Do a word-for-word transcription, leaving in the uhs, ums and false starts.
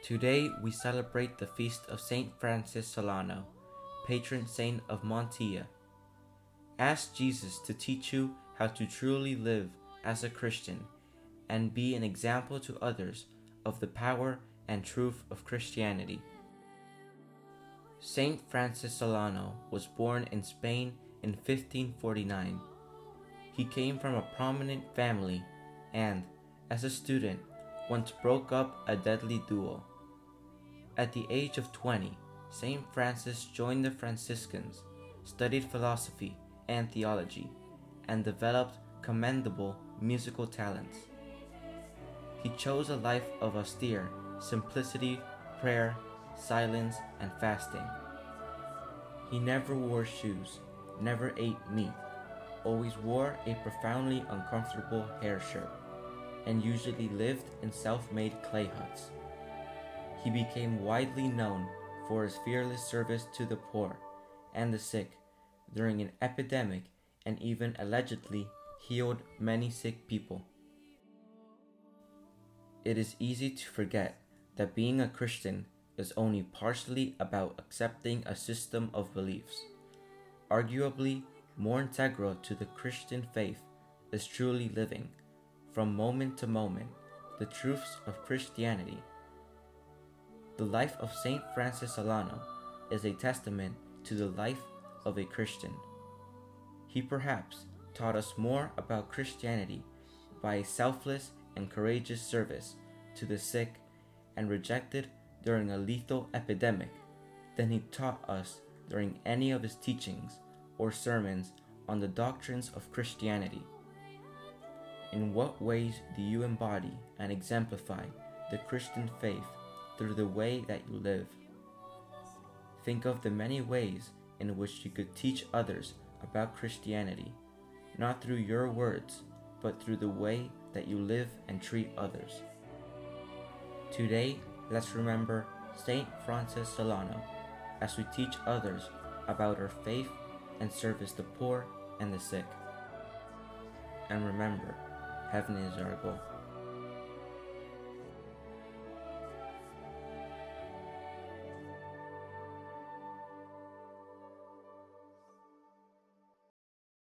Today we celebrate the feast of Saint Francis Solano, patron saint of Montilla. Ask Jesus to teach you how to truly live as a Christian and be an example to others of the power and truth of Christianity. Saint Francis Solano was born in Spain in fifteen forty-nine. He came from a prominent family and, as a student, once broke up a deadly duel. At the age of twenty, Saint Francis joined the Franciscans, studied philosophy and theology, and developed commendable musical talents. He chose a life of austere simplicity, prayer, silence, and fasting. He never wore shoes, never ate meat, always wore a profoundly uncomfortable hair shirt, and usually lived in self-made clay huts. He became widely known for his fearless service to the poor and the sick during an epidemic, and even allegedly healed many sick people. It is easy to forget that being a Christian is only partially about accepting a system of beliefs. Arguably, more integral to the Christian faith is truly living, from moment to moment, the truths of Christianity. The life of Saint Francis Solano is a testament to the life of a Christian. He perhaps taught us more about Christianity by a selfless and courageous service to the sick and rejected during a lethal epidemic than he taught us during any of his teachings or sermons on the doctrines of Christianity. In what ways do you embody and exemplify the Christian faith through the way that you live? Think of the many ways in which you could teach others about Christianity, not through your words, but through the way that you live and treat others. Today, let's remember Saint Francis Solano as we teach others about our faith and service the poor and the sick. And remember, heaven is our goal.